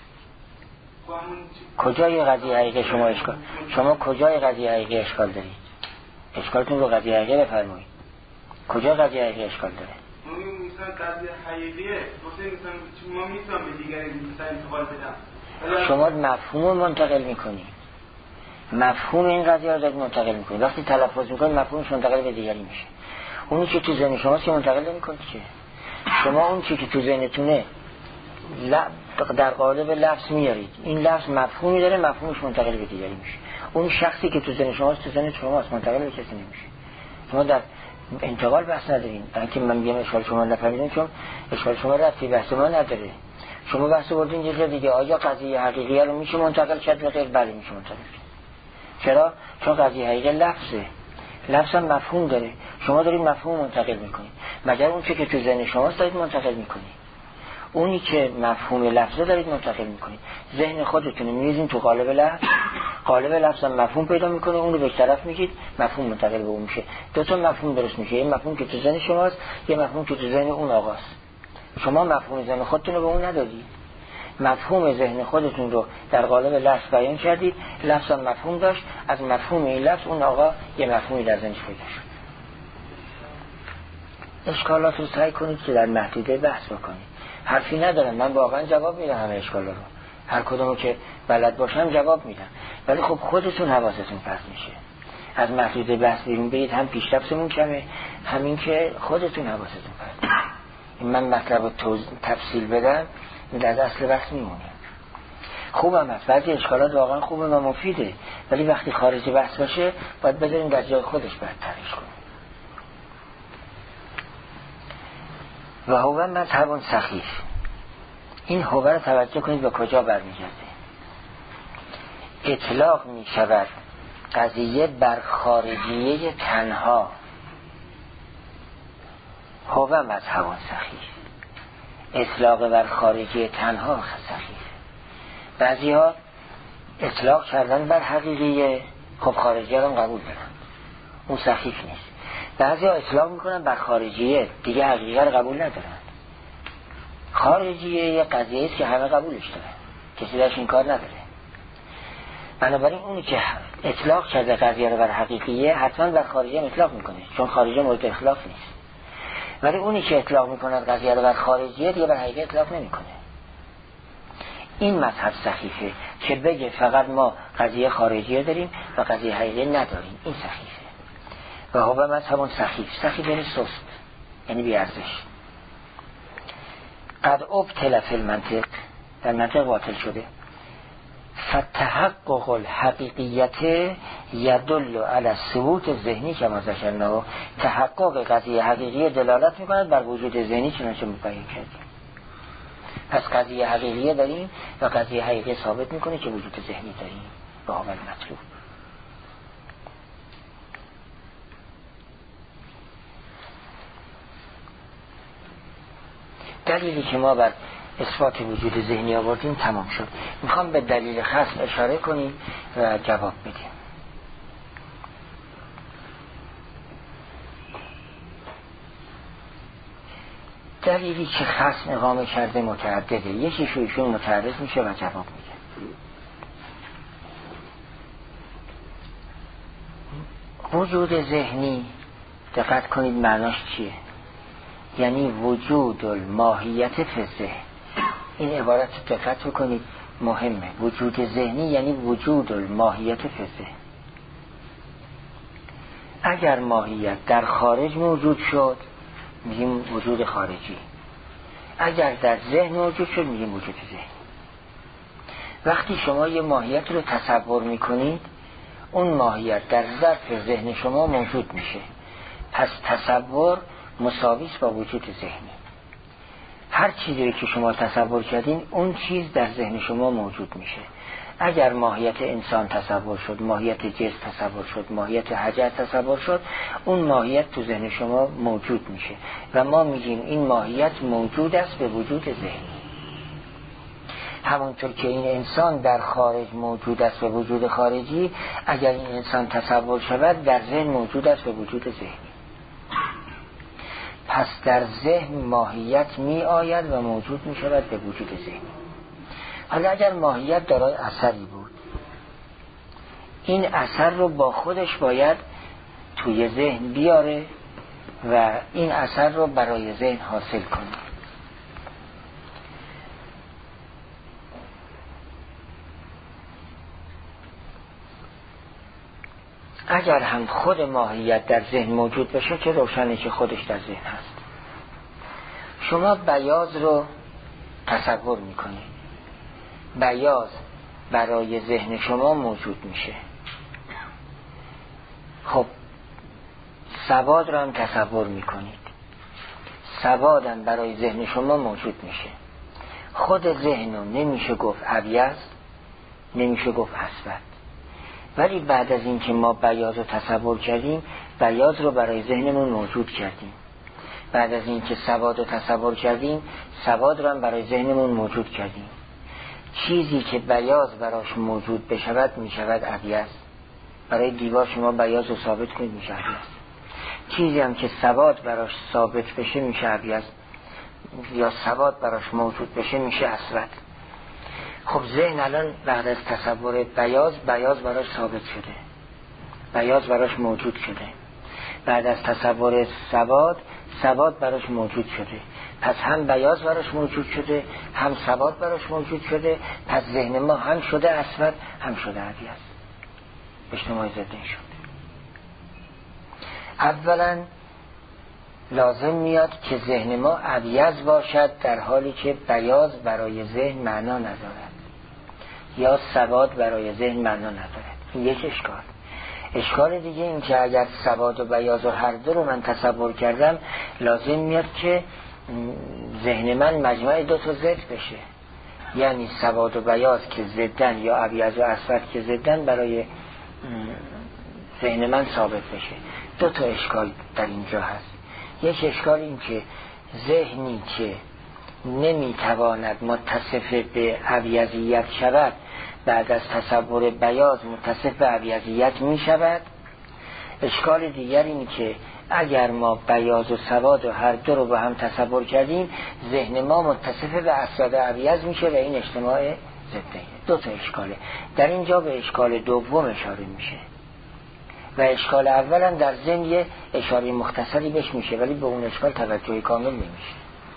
[SPEAKER 1] کجای قضیه حقیقی شما اشکال؟ شما کجای قضیه حقیقی اشکال دارید؟ اشکالتون رو قضیه حقیقی بفرمایید. کجا قضیه حقیقی اشکال داره؟
[SPEAKER 3] مثلا قضیه حقیقیه مثلا ما میتونم به دیگری مثلا انتقال بدم،
[SPEAKER 1] شما مفهوم رو منتقل میکنی، مفهوم این قضیه رو دارید منتقل میکنی. وقتی تلفظ میکنی مفهومش منتقل به دیگری میشه. اونی که تو ذهن شماست که منتقل نمیکنید. که شما اون چیزی که تو ذهنتونه در قالب لفظ میارید، این لفظ مفهومی داره، مفهومش منتقل به دیگری میشه. اون شخصی که تو ذهن شماست تو ذهن شماست، منتقل به کسی نمیشه. شما در انتقال بحث ندارین. اینکه من میگم اشکال شما نفهمیدین، چون اشکال شما ربطی بحث ما نداره. شما بحث بردین یه جا دیگه، آیا قضیه حقیقیه رو میشه منتقل کرد یا غیر؟ بله میشه منتقل کرد. چرا؟ چون قضیه حقیقی لفظه، لفظ هم مفهوم داره. شما دارید مفهوم منتقل میکنید، مگر اون چه که تو ذهن شماست دارید منتقل میکنید. اونی که مفهوم لفظه دارید منتقل میکنید. ذهن خودتون میریزین تو قالب لفظ، قالب لفظ هم مفهوم پیدا میکنه، اون رو به طرف میگید، مفهوم منتقل به اون میشه. دو تا مفهوم درست میشه، یه مفهوم که تو ذهن شماست، یه مفهوم که تو ذهن اون آقاست. شما مفهوم ذهن خودتون رو به اون ندادید، مفهوم ذهن خودتون رو در قالب لفظ بیان کردید، لفظ هم مفهوم داشت، از مفهوم این لفظ اون آقا یه مفهومی در ذهنش پیدا شد. اشکالات رو سعی کنید که در محدوده بحث بکنید. حرفی ندارم، من واقعا جواب میدم همه اشکالا رو، هر کدومو که بلد باشم جواب میدم، ولی خب خودتون حواستون پرت میشه. از محدوده بحث بیرون برید، هم پیشرفتمون کمه، همین که خودتون حواستون پرت میشه. من مطلب رو تفصیل بدم در اصل بحث میمونه. خوبم هست، بعضی اشکالات واقعا خوبه و مفیده، ولی وقتی خارج بحث باشه باید بذاریم در جای خودش برترش کنیم. و هو مذهب سخیف. این هو رو توجه کنید به کجا برمیگرده. اطلاق می شود قضیه بر خارجیه تنها. هو مذهب سخیف، اطلاق بر خارجیه تنها سخیف. بعضی ها اطلاق کردن بر حقیقیه، خب خارجیه هم قبول دارن، اون سخیف نیست. بعضی ها اطلاق میکنن بر خارجیه، دیگه حقیقه رو قبول ندارن. خارجیه یه قضیه است که همه قبولش دارن، کسی درش این کار نداره. بنابراین اونی که اطلاق کرده قضیه رو بر حقیقیه حتما بر خارجیه اطلاق میکنه، چون خارجیه مورد اخلاف نیست. ولی اونی که اطلاق میکنه قضیه رو بر خارجیه دیگه بر حقیقیه اطلاق نمیکنه. این مذهب سخیفه که بگه فقط ما قضیه خارجیه داریم و قضیه حقیقیه نداریم، این سخیفه. و هو مذهب سخیف. سخیف یعنی سست، یعنی بی‌ارزش. قد ابتل فی المنطق، در منطق باطل شده. فتحقق الحقیقیت یدل علی ثبوت ذهنی که ما ذکرناه، تحقق قضیه حقیقی دلالت میکند بر وجود ذهنی چنانچه بیان کردیم. پس قضیه حقیقی داریم و قضیه حقیقی ثابت میکنه که وجود ذهنی داریم به اول مطلوب. دلیلی که ما بر اثبات وجود ذهنی آوردیم تمام شد. میخوام به دلیل خصم اشاره کنیم و جواب بدیم. دلیلی که خصم اقامه کرده متعدده، یکیش ایشون متعرض میشه و جواب میده. وجود ذهنی دقت کنید معناش چیه؟ یعنی وجود الماهیت فی الذهن. این عبارت دقت کنید مهمه. وجود ذهنی یعنی وجود الماهیت فی الذهن. اگر ماهیت در خارج موجود شد میگیم وجود خارجی، اگر در ذهن موجود شد میگیم وجود ذهنی. وقتی شما یه ماهیت رو تصور میکنید اون ماهیت در ظرف ذهن شما موجود میشه. پس تصور مساویس با وجود ذهنی. هر چیزی که شما تصور کردین اون چیز در ذهن شما موجود میشه. اگر ماهیت انسان تصور شد، ماهیت جسم تصور شد، ماهیت حجر تصور شد، اون ماهیت تو ذهن شما موجود میشه و ما میگیم این ماهیت موجود است به وجود ذهنی. همونطور که این انسان در خارج موجود است به وجود خارجی، اگر این انسان تصور شود در ذهن موجود است به وجود ذهنی. پس در ذهن ماهیت می آید و موجود می شود به وجود ذهنی. حالا اگر ماهیت دارای اثری بود، این اثر رو با خودش باید توی ذهن بیاره و این اثر رو برای ذهن حاصل کنه. اگر هم خود ماهیت در ذهن موجود بشه که روشنه که خودش در ذهن هست. شما بیاض رو تصور میکنید، بیاض برای ذهن شما موجود میشه. خب سواد رو هم تصور میکنید، سواد هم برای ذهن شما موجود میشه. خود ذهن رو نمیشه گفت ابیض، نمیشه گفت اسود، ولی بعد از این که ما بیاض رو تصور کردیم بیاض رو برای ذهنمون موجود کردیم. بعد از این که سواد رو تصور کردیم سواد رو هم برای ذهنمون موجود کردیم. چیزی که بیاض براش موجود بشود میشود ابیض. برای دیوار شما بیاض رو ثابت کنید میشه ابیض. چیزی هم که سواد براش ثابت بشه میشه ابیض، یا سواد براش موجود بشه میشه اسود. خب ذهن الان بعد از تصور بیاض براش ثابت شده، بیاض براش موجود شده. بعد از تصور سواد براش موجود شده. پس هم بیاض براش موجود شده، هم سواد براش موجود شده. پس ذهن ما هم شده اسود هم شده ابیض، اجتماع ضدین شده. اولا لازم میاد که ذهن ما ابیض باشد در حالی که بیاض برای ذهن معنا ندارد یا سواد برای ذهن معنا ندارد. این یک اشکال. اشکال دیگه این که اگر سواد و بیاض و هر دو رو من تصور کردم لازم میاد که ذهن من مجموعه دو تا ضد بشه، یعنی سواد و بیاض که ضدن یا ابیض و اسود که ضدن برای ذهن من ثابت بشه. دو تا اشکال در اینجا هست. یک اشکال این که ذهنی که نمیتواند متصف به ابیضیت شود بعد از تصور بیاض متصف به ابیضیت می شود. اشکال دیگر این که اگر ما بیاض و سواد و هر دو رو با هم تصور کردیم ذهن ما متصف به اسود و ابیض میشه و این اجتماع ضدین. دو تا اشکاله. در اینجا به اشکال دوم اشاره میشه و اشکال اول هم در ذهن یه اشاره مختصری بهش میشه ولی به اون اشکال توجه کامل نمیشه.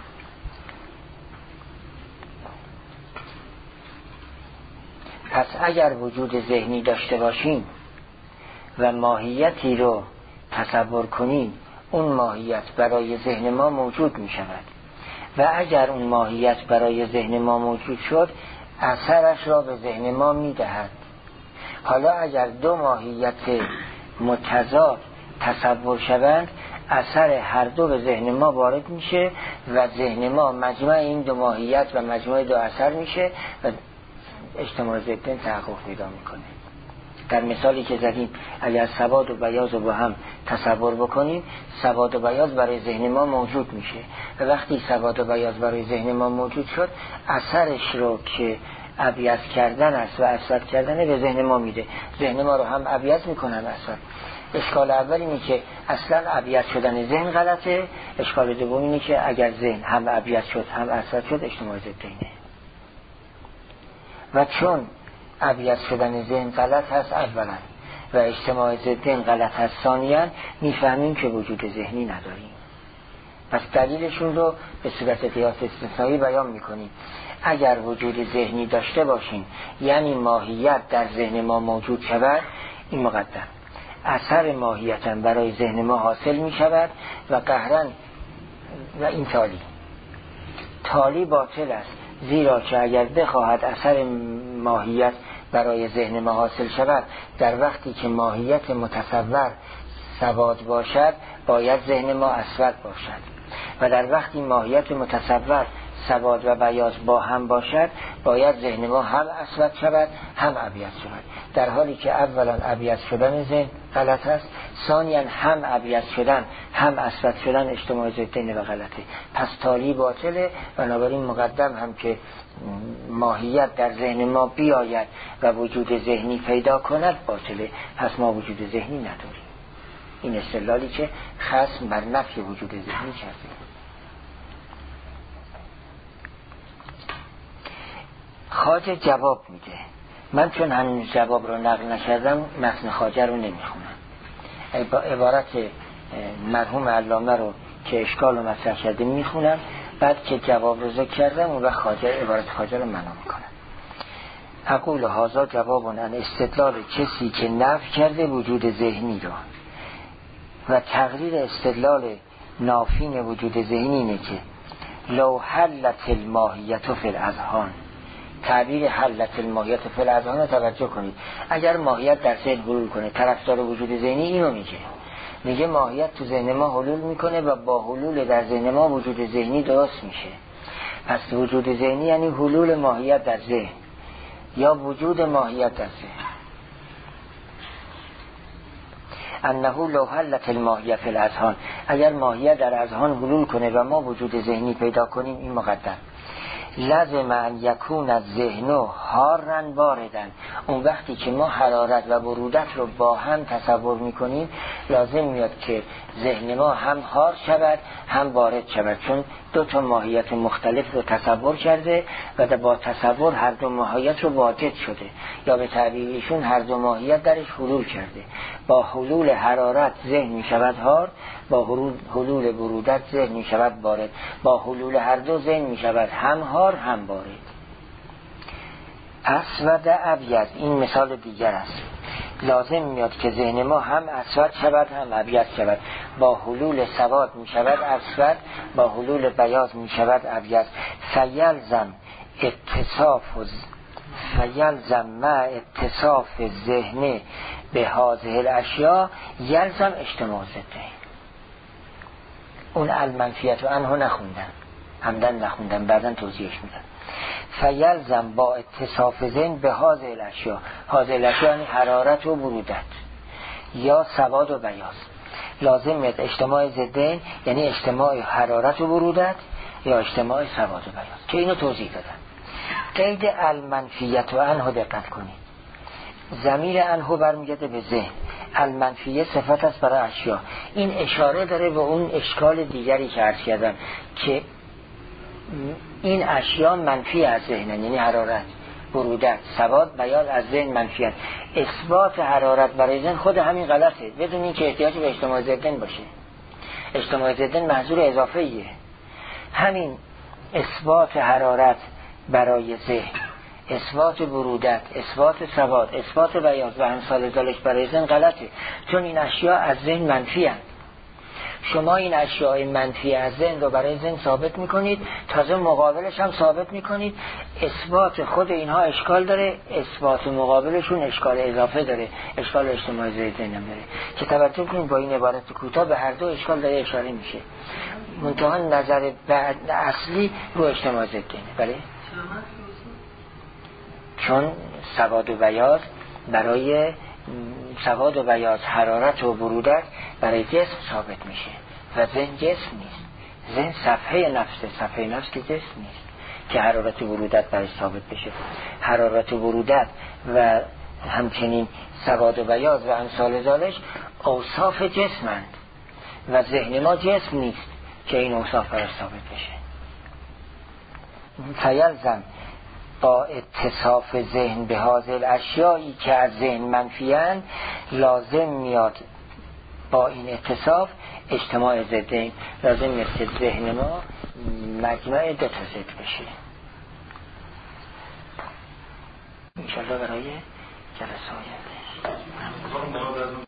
[SPEAKER 1] پس اگر وجود ذهنی داشته باشیم و ماهیتی رو تصور کنیم اون ماهیت برای ذهن ما موجود می شود و اگر اون ماهیت برای ذهن ما موجود شد اثرش را به ذهن ما می دهد. حالا اگر دو ماهیت متضاد تصور شوند، اثر هر دو به ذهن ما وارد میشه و ذهن ما مجموع این دو ماهیت و مجموع دو اثر میشه و اجتماع ضدین تحقق پیدا میکنه. در مثالی که زدیم اگر سواد و بیاض رو با هم تصور بکنیم، سواد و بیاض برای ذهن ما موجود میشه و وقتی سواد و بیاض برای ذهن ما موجود شد، اثرش رو که ابیض کردن است و اسود کردن به ذهن ما میده. ذهن ما رو هم ابیض میکنن اسود. اشکال اول اینه که اصلا ابیض شدن ذهن غلطه. اشکال دوم اینه که اگر ذهن هم ابیض شد هم اسود شد، اجتماع ضدینه. و چون ابیض شدن ذهن غلط هست اولا و اجتماع ضدین غلط هست ثانیاً، میفهمیم که وجود ذهنی نداریم. پس دلیلشون رو به صورت قیاس استثنایی بیان میکنیم. اگر وجود ذهنی داشته باشیم، یعنی ماهیت در ذهن ما موجود شود، این مقدم اثر ماهیتاً برای ذهن ما حاصل می شود و قهرن و این تالی باطل است، زیرا که اگر بخواهد اثر ماهیت برای ذهن ما حاصل شود، در وقتی که ماهیت متصور سواد باشد باید ذهن ما اسود باشد و در وقتی ماهیت متصور سواد و بیاض با هم باشد باید ذهن ما هم اسود شود هم ابیض شود، در حالی که اولا ابیض شدن ذهن غلط است، ثانیا هم ابیض شدن هم اسود شدن اجتماع ضدین و غلطه. پس تالی باطله، بنابراین مقدم هم که ماهیت در ذهن ما بیاید و وجود ذهنی پیدا کند باطله. پس ما وجود ذهنی نداریم. این استدلالی که خصم بر نفی وجود ذهنی کرده. خواجه جواب میده. من چون هنوز جواب رو نقل نکردم، متن خواجه رو نمیخونم. عبارت مرحوم علامه رو که اشکال رو مطرح کرده میخونم، بعد که جواب رو ذکر کردم اون وقت عبارت خواجه رو معنا میکنم. اقول هذا جواب عن استدلال کسی که نفی کرده وجود ذهنی رو و تقریر استدلال نافین وجود ذهنی اینه که لو حلت الماهیت فی الاذهان. تعبیر حلت الماهیت فی الاذهان رو توجه کنید. اگر ماهیت در ذهن حلول کنه، طرفدار وجود ذهنی اینو میگه ماهیت تو ذهن ما حلول میکنه و با حلول در ذهن ما وجود ذهنی درست میشه. پس وجود ذهنی یعنی حلول ماهیت در ذهن یا وجود ماهیت در ذهن. انه لو حلت الماهیت فی الاذهان، اگر ماهیت در اذهان حلول کنه و ما وجود ذهنی پیدا کنیم، این مقدم لازم ان یکون الذهن حارا باردن. اون وقتی که ما حرارت و برودت رو با هم تصور میکنیم، لازم میاد که ذهن ما هم حار شود هم بارد شود، چون دو تا ماهیت مختلف رو تصور کرده و با تصور هر دو ماهیت رو واجد شده، یا به تعبیرشون هر دو ماهیت درش حلول کرده. با حلول حرارت ذهن میشود حار، با حلول برودت ذهن میشود بارد. با حلول هر دو ذهن میشود هم حار هم بارد. اسود ابیض، این مثال دیگر است. لازم میاد که ذهن ما هم اسود شود هم ابیض شود. با حلول سواد میشود اسود، با حلول بیاض میشود ابیض. فیلزم مع اتصاف ذهن به هذه الاشیاء یلزم اجتماع ضدین. اون المنفیت و انها نخوندن، همدن نخوندن، بعدن توضیحش میدن. فیلزم با اتصاف ذهن به هذه الاشیاء، هذه الاشیاء یعنی حرارت و برودت یا سواد و بیاض. لازم میاد اجتماع ضدین یعنی اجتماع حرارت و برودت یا اجتماع سواد و بیاض، که اینو توضیح دادن. قید المنفیت و انها دقت کنید. ضمیر انها برمیگرده به ذهن، المنفیه صفت است برای اشیا. این اشاره داره به اون اشکال دیگری که عرض کردم که این اشیا منفی از ذهن، یعنی حرارت، برودت، سواد، بیاض از ذهن منفی است. اثبات حرارت برای ذهن خود همین غلطه، بدون این که احتیاج به اجتماع ضدین باشه. اجتماع ضدین محصول اضافه‌ایه. همین اثبات حرارت برای ذهن، اثبات برودت، اثبات سواد، اثبات بیاض و امثال ذلک برای ذهن غلطه، چون این اشیا از ذهن منفی هستند. شما این اشیاء منفی از ذهن رو برای ذهن ثابت میکنید، تازه مقابلش هم ثابت میکنید. اثبات خود اینها اشکال داره، اثبات مقابلشون اشکال اضافه داره، اشکال اجتماعی ذهن هم داره که توجه کنید با این عبارت کوتاه به هر دو اشکال داره اشاره میشه. منتها نظر اصلی رو اجتماعی ذهن. بله، چون سواد و بیاض برای سواد و بیاض، حرارت و برودت برای جسم ثابت میشه و ذهن جسم نیست. ذهن صفحه نفسه، صفحه نفس که جسم نیست که حرارت و برودت برای ثابت بشه. حرارت و برودت و همچنین سواد و بیاض و امثال ذالک اوصاف جسمند و ذهن ما جسم نیست که این اوصاف برای ثابت بشه. فیلزم با اتصاف ذهن به حاصل اشیایی که از ذهن منفیان، لازم میاد با این اتصاف اجتماع ضدین، لازم میاد که ذهن ما مجمع دو تا ضد بشه. انشاءالله برای جلسه آینده